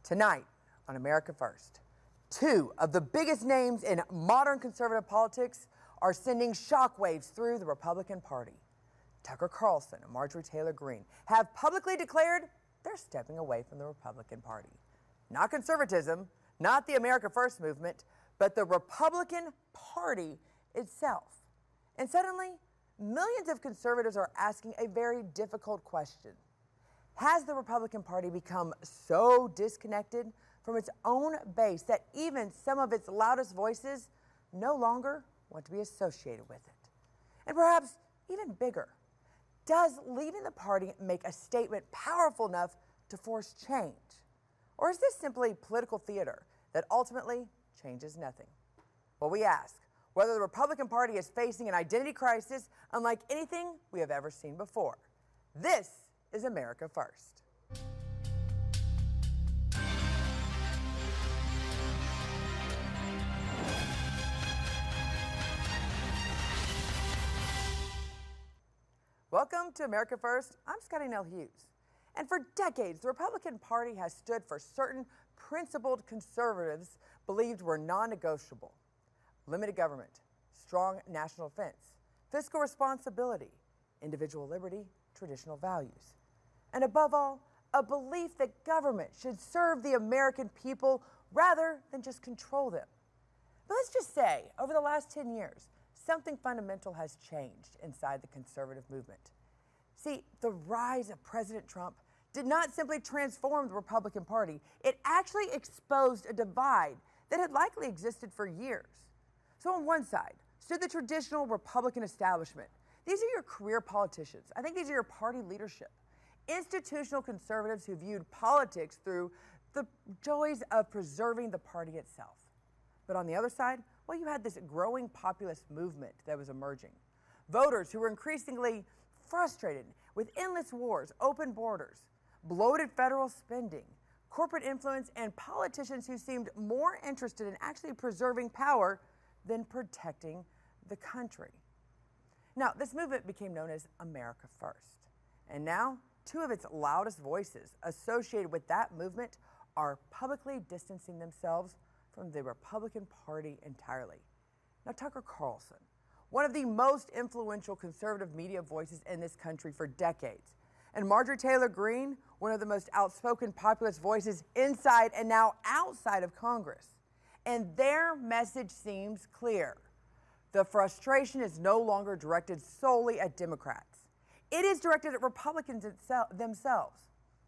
Tonight on America First, two of the biggest names in modern conservative politics are sending shockwaves through the Republican Party. Tucker Carlson and Marjorie Taylor Greene have publicly declared they're stepping away from the Republican Party. Not conservatism, not the America First movement, but the Republican Party itself. And suddenly, millions of conservatives are asking a very difficult question. Has the Republican Party become so disconnected from its own base that even some of its loudest voices no longer want to be associated with it? And perhaps even bigger, does leaving the party make a statement powerful enough to force change? Or is this simply political theater that ultimately changes nothing? Well, we ask whether the Republican Party is facing an identity crisis unlike anything we have ever seen before. This is America First. Welcome to America First. I'm Scotty Nell Hughes. And for decades, the Republican Party has stood for certain principled conservatives believed were non-negotiable. Limited government, strong national defense, fiscal responsibility, individual liberty, traditional values. And above all, a belief that government should serve the American people rather than just control them. But let's just say, over the last 10 years, something fundamental has changed inside the conservative movement. See, the rise of President Trump did not simply transform the Republican Party, it actually exposed a divide that had likely existed for years. So on one side stood the traditional Republican establishment. These are your career politicians. I think these are your party leadership. Institutional conservatives who viewed politics through the joys of preserving the party itself. But on the other side, well, you had this growing populist movement that was emerging. Voters who were increasingly frustrated with endless wars, open borders, bloated federal spending, corporate influence, and politicians who seemed more interested in actually preserving power than protecting the country. Now, this movement became known as America First. And now, two of its loudest voices associated with that movement are publicly distancing themselves from the Republican Party entirely. Now, Tucker Carlson, one of the most influential conservative media voices in this country for decades, and Marjorie Taylor Greene, one of the most outspoken populist voices inside and now outside of Congress. And their message seems clear. The frustration is no longer directed solely at Democrats. It is directed at Republicans themselves.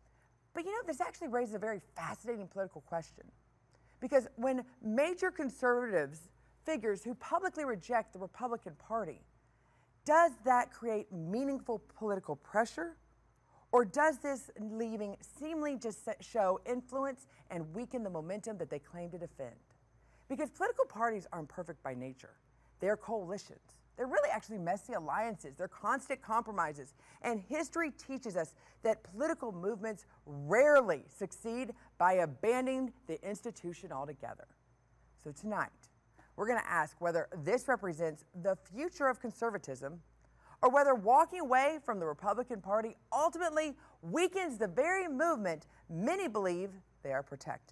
But you know, this actually raises a very fascinating political question. Because when major conservatives, figures who publicly reject the Republican Party, does that create meaningful political pressure? Or does this leaving seemingly just show influence and weaken the momentum that they claim to defend? Because political parties are imperfect by nature. They're coalitions. They're really actually messy alliances. They're constant compromises. And history teaches us that political movements rarely succeed by abandoning the institution altogether. So tonight, we're going to ask whether this represents the future of conservatism or whether walking away from the Republican Party ultimately weakens the very movement many believe they are protecting.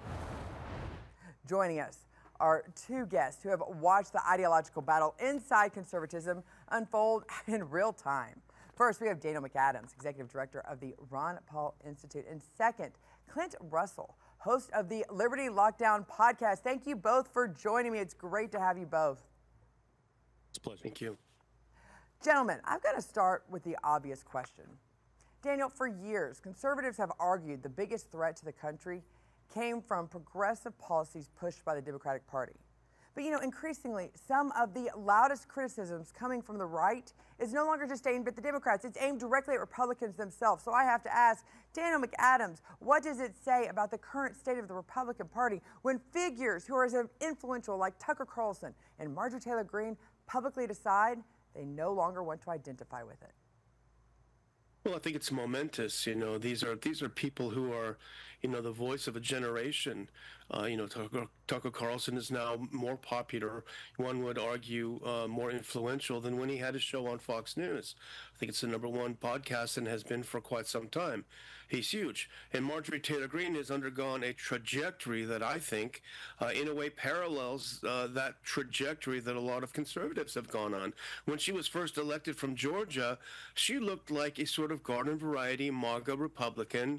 Joining us are two guests who have watched the ideological battle inside conservatism unfold in real time. First, we have Daniel McAdams, Executive Director of the Ron Paul Institute. And second, Clint Russell, host of the Liberty Lockdown podcast. Thank you both for joining me. It's great to have you both. It's a pleasure. Thank you. Gentlemen, I've got to start with the obvious question. Daniel, for years, conservatives have argued the biggest threat to the country came from progressive policies pushed by the Democratic Party. But increasingly, some of the loudest criticisms coming from the right is no longer just aimed at the Democrats. It's aimed directly at Republicans themselves. So I have to ask, Daniel McAdams, what does it say about the current state of the Republican Party when figures who are as influential like Tucker Carlson and Marjorie Taylor Greene publicly decide they no longer want to identify with it? Well, I think it's momentous. These are people who are, the voice of a generation. Tucker Carlson is now more popular, one would argue more influential than when he had his show on Fox News. I think it's the #1 podcast and has been for quite some time. He's huge. And Marjorie Taylor Greene has undergone a trajectory that I think, in a way, parallels that trajectory that a lot of conservatives have gone on. When she was first elected from Georgia, she looked like a sort of garden variety MAGA Republican,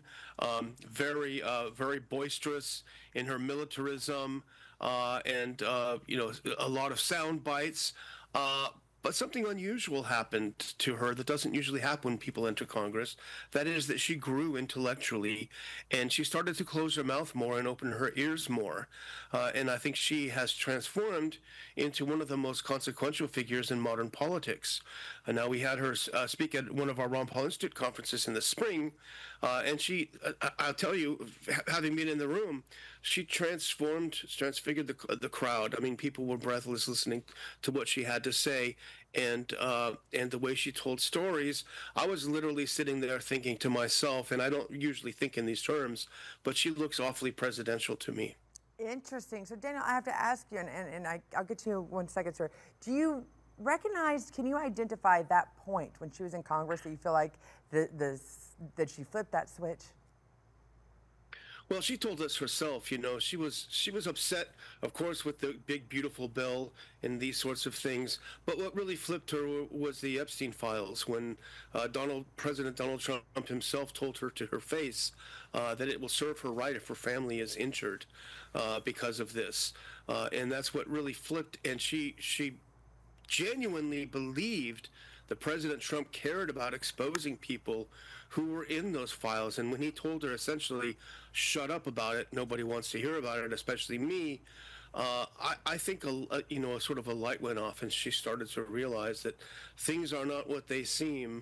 very boisterous in her militarism, and a lot of sound bites. But something unusual happened to her that doesn't usually happen when people enter Congress. That is that she grew intellectually, and she started to close her mouth more and open her ears more. And I think she has transformed into one of the most consequential figures in modern politics. And now we had her speak at one of our Ron Paul Institute conferences in the spring, and I'll tell you, having been in the room, she transfigured the crowd. I mean, people were breathless listening to what she had to say, and the way she told stories. I was literally sitting there thinking to myself, and I don't usually think in these terms, but she looks awfully presidential to me. Interesting. So, Daniel, I have to ask you, and I'll get to you in 1 second, sir. Do you recognize, can you identify that point when she was in Congress that you feel like that she flipped that switch? Well, she told us herself, she was upset, of course, with the big, beautiful bill and these sorts of things. But what really flipped her was the Epstein files, when President Donald Trump himself told her to her face that it will serve her right if her family is injured because of this. And that's what really flipped. And she genuinely believed that President Trump cared about exposing people who were in those files. And when he told her essentially, shut up about it, nobody wants to hear about it, especially me, I think a sort of a light went off, and she started to realize that things are not what they seem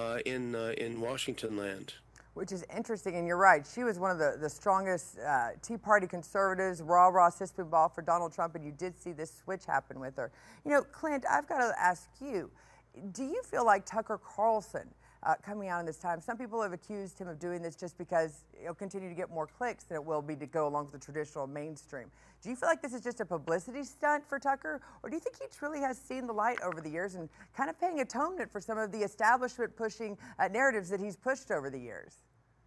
in Washington land. Which is interesting, and you're right. She was one of the strongest Tea Party conservatives, rah-rah, sister ball for Donald Trump, and you did see this switch happen with her. Clint, I've got to ask you, do you feel like Tucker Carlson coming out in this time, some people have accused him of doing this just because it'll continue to get more clicks than it will be to go along with the traditional mainstream. Do you feel like this is just a publicity stunt for Tucker, or do you think he truly has seen the light over the years and kind of paying atonement for some of the establishment pushing narratives that he's pushed over the years?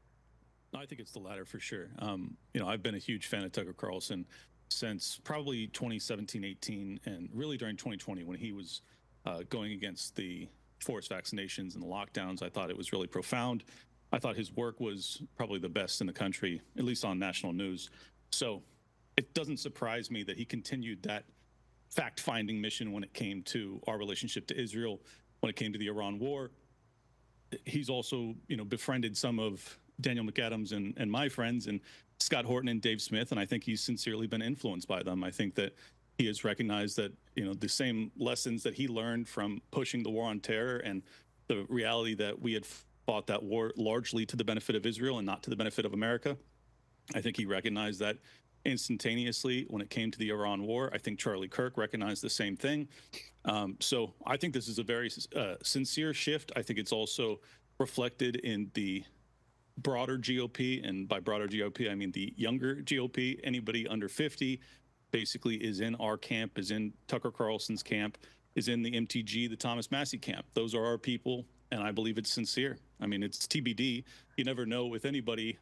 I think it's the latter for sure. I've been a huge fan of Tucker Carlson since probably 2017, 18, and really during 2020 when he was going against the forced vaccinations and the lockdowns. I thought it was really profound. I thought his work was probably the best in the country, at least on national news. So it doesn't surprise me that he continued that fact-finding mission when it came to our relationship to Israel, when it came to the Iran war. He's also, befriended some of Daniel McAdams and my friends and Scott Horton and Dave Smith, and I think he's sincerely been influenced by them. I think that he has recognized that, the same lessons that he learned from pushing the war on terror and the reality that we had fought that war largely to the benefit of Israel and not to the benefit of America. I think he recognized that instantaneously when it came to the Iran war. I think Charlie Kirk recognized the same thing. So I think this is a very sincere shift. I think it's also reflected in the broader GOP, and by broader GOP, I mean the younger GOP. Anybody under 50 basically is in our camp, is in Tucker Carlson's camp, is in the MTG, the Thomas Massie camp. Those are our people, and I believe it's sincere. I mean, it's TBD. You never know with anybody,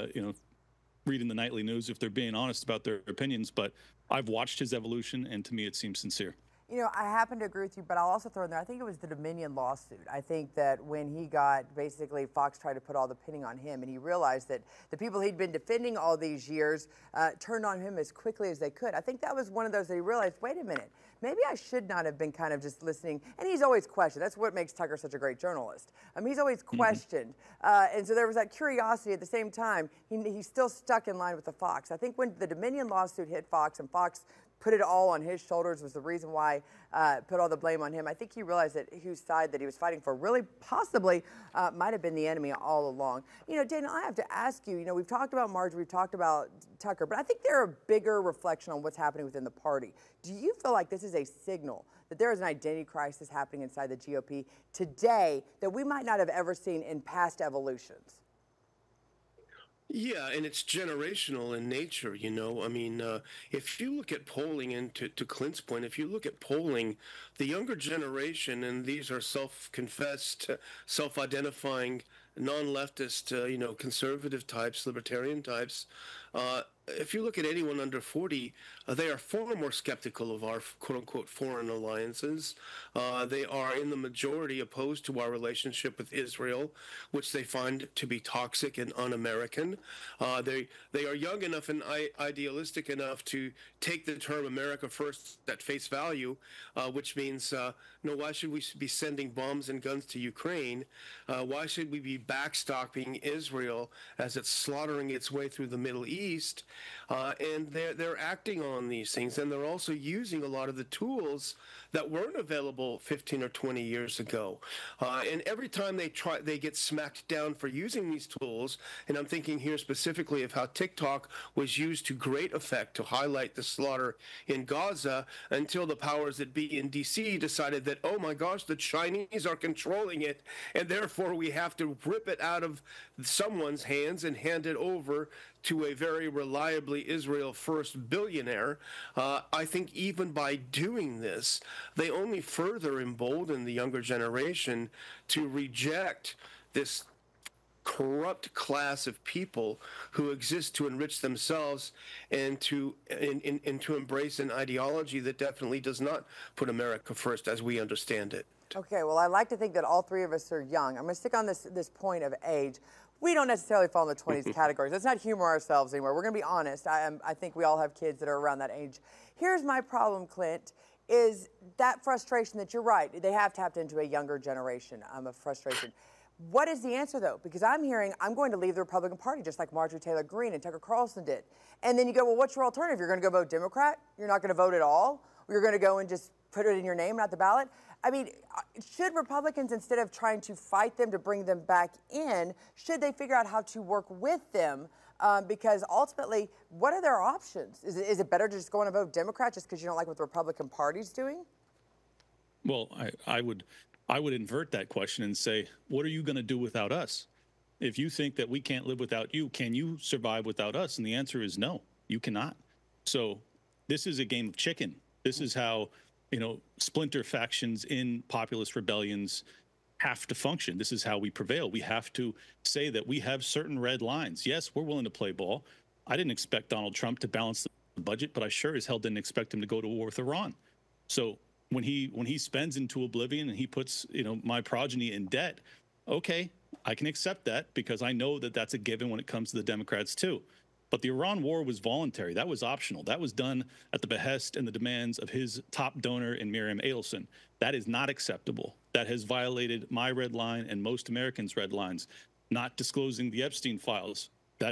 reading the nightly news if they're being honest about their opinions, but I've watched his evolution, and to me it seems sincere. I happen to agree with you, but I'll also throw in there, I think it was the Dominion lawsuit. I think that when he got, basically, Fox tried to put all the pinning on him, and he realized that the people he'd been defending all these years turned on him as quickly as they could. I think that was one of those that he realized, wait a minute, maybe I should not have been kind of just listening. And he's always questioned. That's what makes Tucker such a great journalist. He's always questioned. And so there was that curiosity at the same time. He's still stuck in line with the Fox. I think when the Dominion lawsuit hit Fox and Fox put it all on his shoulders was the reason why put all the blame on him. I think he realized that whose side that he was fighting for really possibly might have been the enemy all along. Daniel, I have to ask you, we've talked about Marjorie, we've talked about Tucker, but I think there are a bigger reflection on what's happening within the party. Do you feel like this is a signal that there is an identity crisis happening inside the GOP today that we might not have ever seen in past evolutions? Yeah, and it's generational in nature, you know. I mean, if you look at polling, and to Clint's point, if you look at polling, the younger generation, and these are self-confessed, self-identifying, non-leftist, conservative types, libertarian types, if you look at anyone under 40, they are far more skeptical of our quote-unquote foreign alliances. They are in the majority opposed to our relationship with Israel, which they find to be toxic and un-American. They are young enough and idealistic enough to take the term America First at face value, which means, no, why should we be sending bombs and guns to Ukraine? Why should we be backstopping Israel as it's slaughtering its way through the Middle East? And they're acting on these things, and they're also using a lot of the tools that weren't available 15 or 20 years ago. And every time they get smacked down for using these tools. And I'm thinking here specifically of how TikTok was used to great effect to highlight the slaughter in Gaza, until the powers that be in D.C. decided that, oh my gosh, the Chinese are controlling it, and therefore we have to rip it out of someone's hands and hand it over to a very reliably Israel first billionaire. I think even by doing this, they only further embolden the younger generation to reject this corrupt class of people who exist to enrich themselves, and to embrace an ideology that definitely does not put America first as we understand it. Okay, well, I like to think that all three of us are young. I'm going to stick on this point of age. We don't necessarily fall in the 20s categories. Let's not humor ourselves anymore. We're going to be honest. I think we all have kids that are around that age. Here's my problem, Clint, is that frustration that you're right. They have tapped into a younger generation of frustration. What is the answer, though? Because I'm hearing, I'm going to leave the Republican Party, just like Marjorie Taylor Greene and Tucker Carlson did. And then you go, well, what's your alternative? You're going to go vote Democrat? You're not going to vote at all? You're going to go and just put it in your name, not the ballot? I mean, should Republicans, instead of trying to fight them to bring them back in, should they figure out how to work with them? Because ultimately, what are their options? Is it better to just go and vote Democrat just because you don't like what the Republican Party's doing? Well, I would invert that question and say, what are you going to do without us? If you think that we can't live without you, can you survive without us? And the answer is no, you cannot. So this is a game of chicken. This is how, splinter factions in populist rebellions have to function. This is how we prevail. We have to say that we have certain red lines. Yes, we're willing to play ball. I didn't expect Donald Trump to balance the budget, but I sure as hell didn't expect him to go to war with Iran. So when he spends into oblivion and he puts, my progeny in debt, okay, I can accept that because I know that that's a given when it comes to the Democrats too. But the Iran war was voluntary. That was optional. That was done at the behest and the demands of his top donor in Miriam Adelson. That is not acceptable. That has violated my red line and most Americans' red lines. Not disclosing the Epstein files.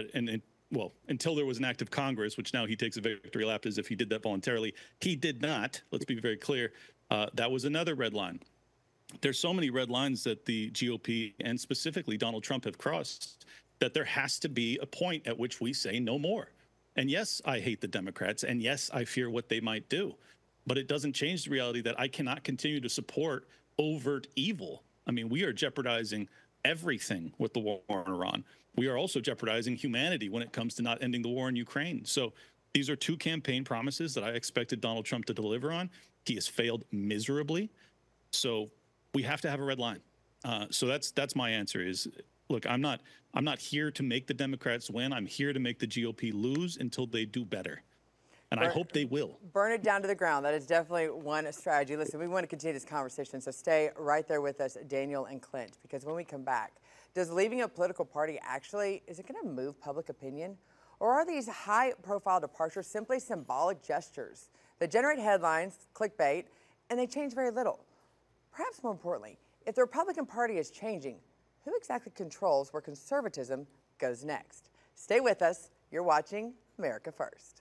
Well, until there was an act of Congress, which now he takes a victory lap as if he did that voluntarily. He did not. Let's be very clear. That was another red line. There's so many red lines that the GOP and specifically Donald Trump have crossed that there has to be a point at which we say no more. And yes, I hate the Democrats. And yes, I fear what they might do. But it doesn't change the reality that I cannot continue to support overt evil. I mean, we are jeopardizing everything with the war in Iran. We are also jeopardizing humanity when it comes to not ending the war in Ukraine. So these are two campaign promises that I expected Donald Trump to deliver on. He has failed miserably. So we have to have a red line. So that's my answer is, look, I'm not here to make the Democrats win. I'm here to make the GOP lose until they do better. And I hope they will. Burn it down to the ground. That is definitely one strategy. Listen, we want to continue this conversation, so stay right there with us, Daniel and Clint, because when we come back, does leaving a political party is it going to move public opinion? Or are these high-profile departures simply symbolic gestures that generate headlines, clickbait, and they change very little? Perhaps more importantly, if the Republican Party is changing, who exactly controls where conservatism goes next? Stay with us. You're watching America First.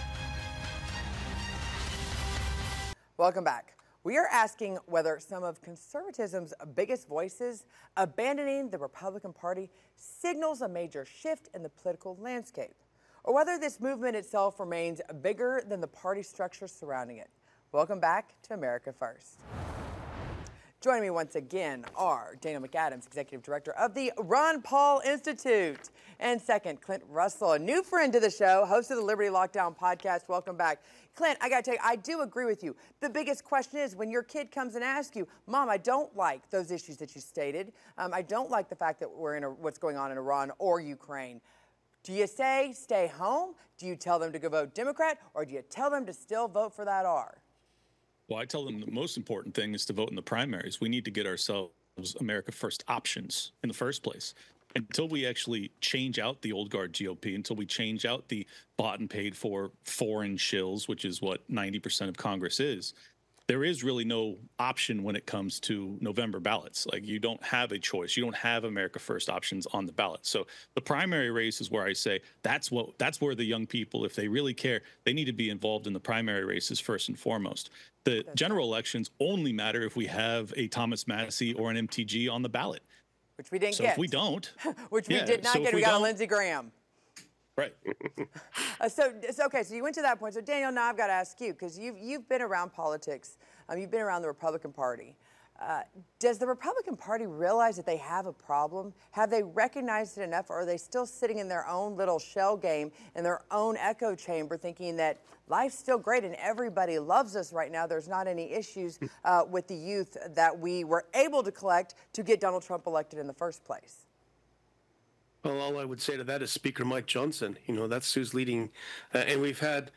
Welcome back. We are asking whether some of conservatism's biggest voices abandoning the Republican Party signals a major shift in the political landscape, or whether this movement itself remains bigger than the party structure surrounding it. Welcome back to America First. Joining me once again are Daniel McAdams, Executive Director of the Ron Paul Institute, and second, Clint Russell, a new friend to the show, host of the Liberty Lockdown podcast. Welcome back. Clint, I got to tell you, I do agree with you. The biggest question is when your kid comes and asks you, Mom, I don't like those issues that you stated. I don't like the fact that we're in what's going on in Iran or Ukraine. Do you say stay home? Do you tell them to go vote Democrat? Or do you tell them to still vote for that R? Well, I tell them the most important thing is to vote in the primaries. We need to get ourselves America First options in the first place. Until we actually change out the old guard GOP, until we change out the bought and paid for foreign shills, which is what 90% of Congress is, there is really no option when it comes to November ballots. Like, you don't have a choice. You don't have America First options on the ballot. So the primary race is where I say that's where the young people, if they really care, they need to be involved in the primary races first and foremost. The general elections only matter if we have a Thomas Massie or an MTG on the ballot. Which we didn't So get. if we don't, which we did not get. We got a Lindsey Graham. Right. So you went to that point. So Daniel, now I've got to ask you, because you've been around politics, you've been around the Republican Party. Does the Republican Party realize that they have a problem? Have they recognized it enough, or are they still sitting in their own little shell game, in their own echo chamber, thinking that life's still great and everybody loves us right now? There's not any issues with the youth that we were able to collect to get Donald Trump elected in the first place. Well, all I would say to that is Speaker Mike Johnson. That's who's leading, and we've had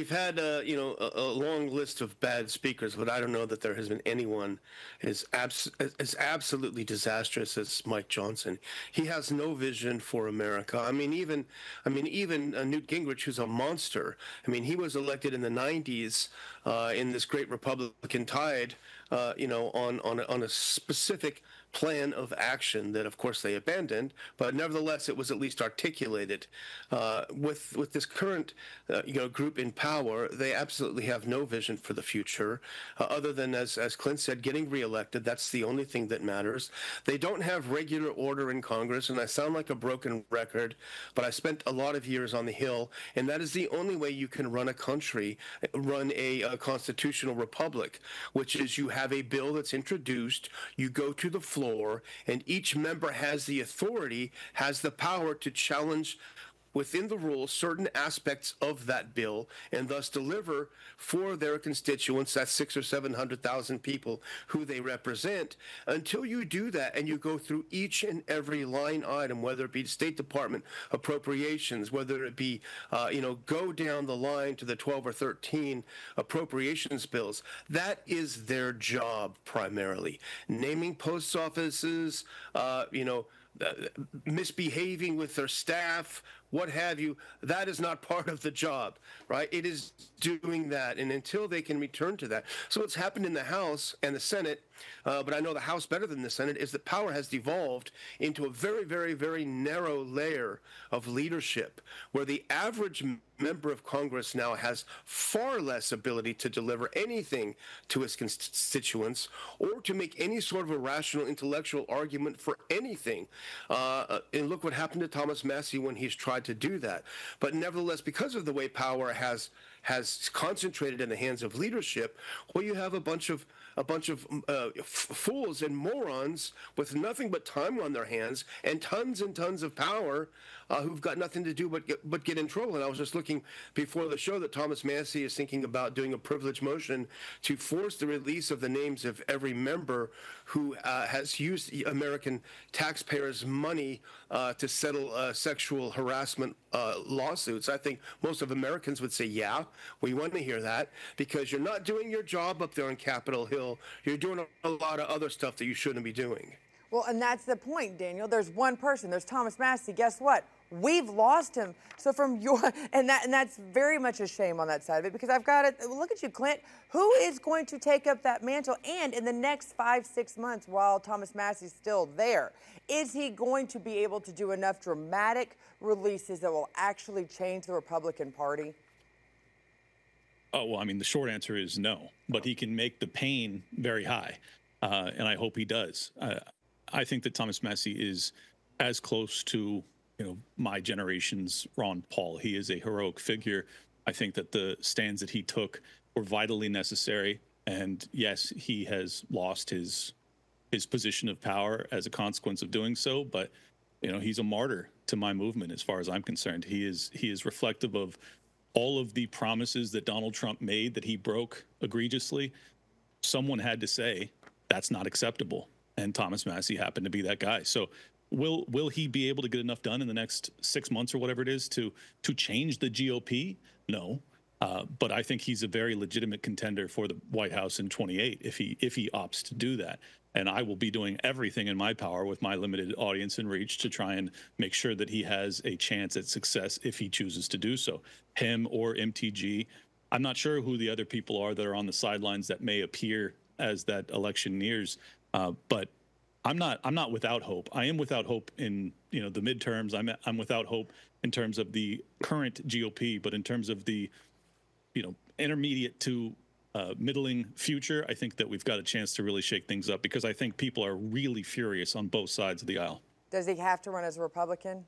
a long list of bad speakers, but I don't know that there has been anyone as absolutely disastrous as Mike Johnson. He has no vision for America. Even Newt Gingrich, who's a monster. He was elected in the '90s in this great Republican tide, on a specific plan of action that, of course, they abandoned, but nevertheless, it was at least articulated. With this current, group in power, they absolutely have no vision for the future, other than, as Clint said, getting reelected. That's the only thing that matters. They don't have regular order in Congress, and I sound like a broken record, but I spent a lot of years on the Hill, and that is the only way you can run a country, run a constitutional republic, which is you have a bill that's introduced, you go to the floor, and each member has the authority, has the power to challenge within the rules certain aspects of that bill, and thus deliver for their constituents, that's 600,000 or 700,000 people who they represent. Until you do that and you go through each and every line item, whether it be State Department appropriations, whether it be go down the line to the 12 or 13 appropriations bills, that is their job primarily. Naming post offices, misbehaving with their staff, what have you, that is not part of the job, right? It is doing that, and until they can return to that. So what's happened in the House and the Senate, but I know the House better than the Senate, is that power has devolved into a very, very, very narrow layer of leadership, where the average member of Congress now has far less ability to deliver anything to his constituents or to make any sort of a rational intellectual argument for anything. And look what happened to Thomas Massie when he's tried to do that. But nevertheless, because of the way power has concentrated in the hands of leadership, well, you have a bunch of fools and morons with nothing but time on their hands and tons of power, who've got nothing to do but get in trouble. And I was just looking before the show that Thomas Massie is thinking about doing a privilege motion to force the release of the names of every member who has used American taxpayers' money to settle sexual harassment lawsuits. I think most of Americans would say, yeah, we want to hear that, because you're not doing your job up there on Capitol Hill. You're doing a lot of other stuff that you shouldn't be doing. Well, and that's the point, Daniel. There's one person. There's Thomas Massie. Guess what? We've lost him. So and that's very much a shame on that side of it, because I've got to look at you, Clint. Who is going to take up that mantle? And in the next 5-6 months, while Thomas Massie's still there, is he going to be able to do enough dramatic releases that will actually change the Republican Party? Oh, well, the short answer is no, but he can make the pain very high, and I hope he does. I think that Thomas Massie is as close to, my generation's Ron Paul. He is a heroic figure. I think that the stands that he took were vitally necessary. And yes, he has lost his his position of power as a consequence of doing so. But he's a martyr to my movement as far as I'm concerned. He is reflective of all of the promises that Donald Trump made that he broke egregiously. Someone had to say that's not acceptable, and Thomas Massie happened to be that guy. So will he be able to get enough done in the next 6 months or whatever it is to change the GOP? No. But I think he's a very legitimate contender for the White House in 28 if he opts to do that. And I will be doing everything in my power with my limited audience and reach to try and make sure that he has a chance at success if he chooses to do so. Him or MTG. I'm not sure who the other people are that are on the sidelines that may appear as that election nears. But I'm not without hope. I am without hope in the midterms. I'm without hope in terms of the current GOP, but in terms of the intermediate to middling future, I think that we've got a chance to really shake things up because I think people are really furious on both sides of the aisle. Does he have to run as a Republican?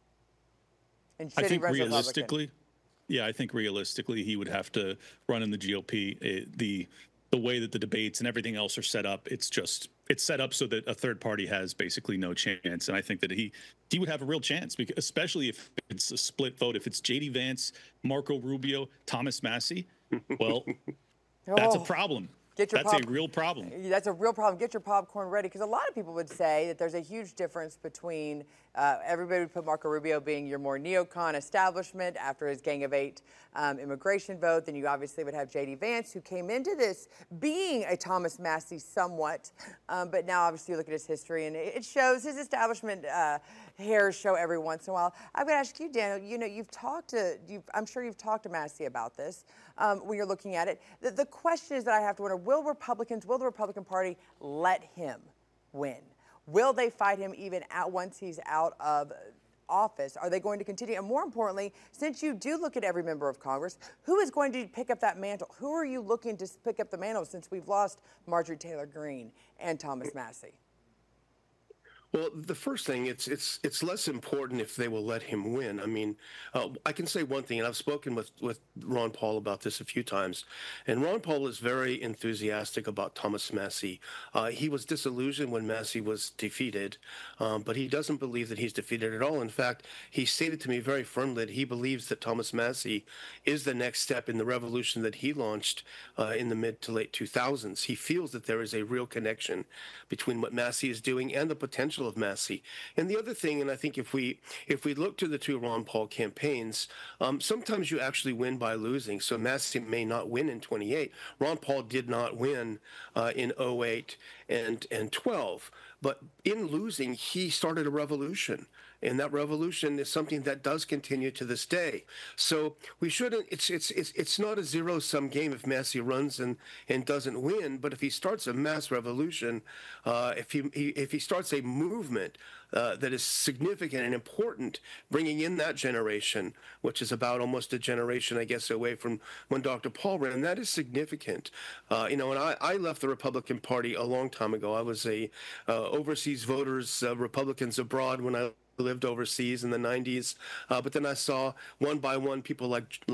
And I should he think run as a realistically, I think realistically he would have to run in the GOP. The way that the debates and everything else are set up, it's set up so that a third party has basically no chance. And I think that he would have a real chance, because especially if it's a split vote. If it's J.D. Vance, Marco Rubio, Thomas Massie, well, that's a problem. That's a real problem. That's a real problem. Get your popcorn ready, because a lot of people would say that there's a huge difference between everybody would put Marco Rubio being your more neocon establishment after his Gang of Eight immigration vote. Then you obviously would have J.D. Vance, who came into this being a Thomas Massie somewhat, but now obviously you look at his history and it shows his establishment hairs show every once in a while. I'm going to ask you, Daniel, I'm sure you've talked to Massie about this when you're looking at it. The question is that I have to wonder, will the Republican Party let him win? Will they fight him even once he's out of office? Are they going to continue? And more importantly, since you do look at every member of Congress, who is going to pick up that mantle? Who are you looking to pick up the mantle since we've lost Marjorie Taylor Greene and Thomas Massie? Well, the first thing, it's less important if they will let him win. I mean, I can say one thing, and I've spoken with Ron Paul about this a few times, and Ron Paul is very enthusiastic about Thomas Massie. He was disillusioned when Massie was defeated, but he doesn't believe that he's defeated at all. In fact, he stated to me very firmly that he believes that Thomas Massie is the next step in the revolution that he launched in the mid to late 2000s. He feels that there is a real connection between what Massie is doing and the potential of Massie. And the other thing, and I think if we look to the two Ron Paul campaigns, sometimes you actually win by losing. So Massie may not win in 28. Ron Paul did not win in 08 and 12. But in losing, he started a revolution. And that revolution is something that does continue to this day. So we shouldn't. It's not a zero-sum game if Massie runs and doesn't win. But if he starts a mass revolution, if he starts a movement that is significant and important, bringing in that generation, which is about almost a generation, I guess, away from when Dr. Paul ran, that is significant. And I left the Republican Party a long time ago. I was a overseas voters, Republicans abroad when I lived overseas in the 90s, but then I saw one by one people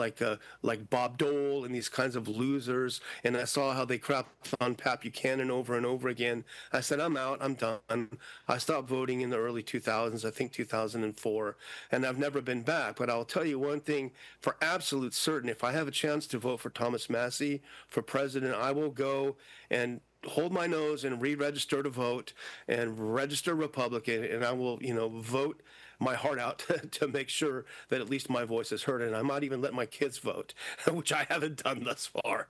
like Bob Dole and these kinds of losers, and I saw how they crapped on Pat Buchanan over and over again. I said, I'm out, I'm done. I stopped voting in the early 2000s, I think 2004, and I've never been back. But I'll tell you one thing for absolute certain: if I have a chance to vote for Thomas Massie for president, I will go and hold my nose and re-register to vote and register Republican, and I will, vote my heart out to make sure that at least my voice is heard, and I might even let my kids vote, which I haven't done thus far.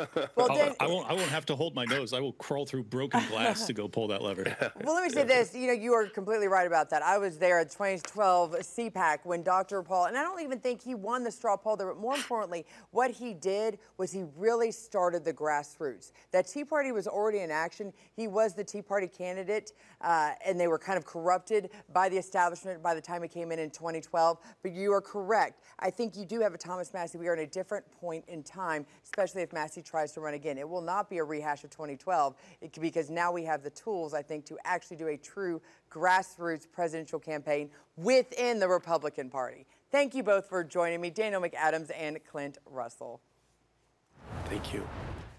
Well, I won't have to hold my nose. I will crawl through broken glass to go pull that lever. Well, let me say this. You are completely right about that. I was there at 2012 CPAC when Dr. Paul, and I don't even think he won the straw poll there, but more importantly, what he did was he really started the grassroots. That Tea Party was already in action. He was the Tea Party candidate, and they were kind of corrupted by the establishment by the time he came in 2012. But you are correct. I think you do have a Thomas Massie. We are at a different point in time, especially if Massie tries to run again. It will not be a rehash of 2012 because now we have the tools, I think, to actually do a true grassroots presidential campaign within the Republican Party. Thank you both for joining me, Daniel McAdams and Clint Russell. Thank you.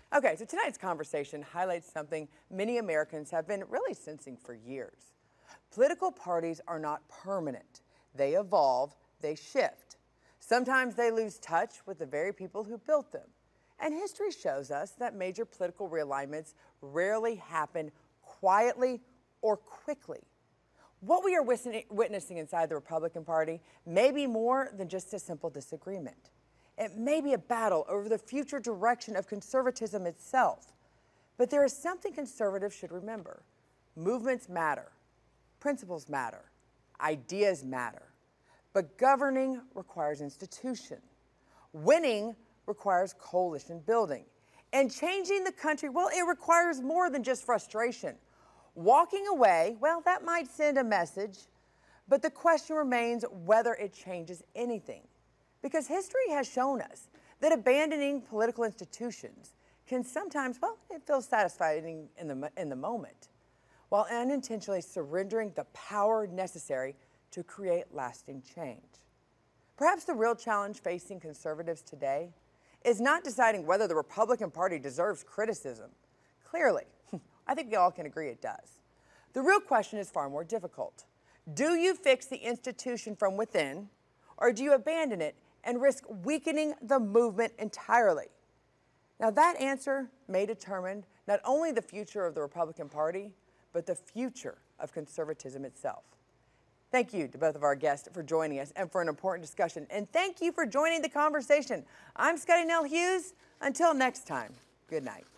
Okay, so tonight's conversation highlights something many Americans have been really sensing for years. Political parties are not permanent. They evolve, they shift. Sometimes they lose touch with the very people who built them. And history shows us that major political realignments rarely happen quietly or quickly. What we are witnessing inside the Republican Party may be more than just a simple disagreement. It may be a battle over the future direction of conservatism itself. But there is something conservatives should remember. Movements matter. Principles matter. Ideas matter. But governing requires institution. Winning requires coalition building. And changing the country, well, it requires more than just frustration. Walking away, well, that might send a message, but the question remains whether it changes anything. Because history has shown us that abandoning political institutions can sometimes, well, it feels satisfying in the moment, while unintentionally surrendering the power necessary to create lasting change. Perhaps the real challenge facing conservatives today is not deciding whether the Republican Party deserves criticism. Clearly, I think we all can agree it does. The real question is far more difficult. Do you fix the institution from within, or do you abandon it and risk weakening the movement entirely? Now, that answer may determine not only the future of the Republican Party, but the future of conservatism itself. Thank you to both of our guests for joining us and for an important discussion. And thank you for joining the conversation. I'm Scotty Nell Hughes. Until next time, good night.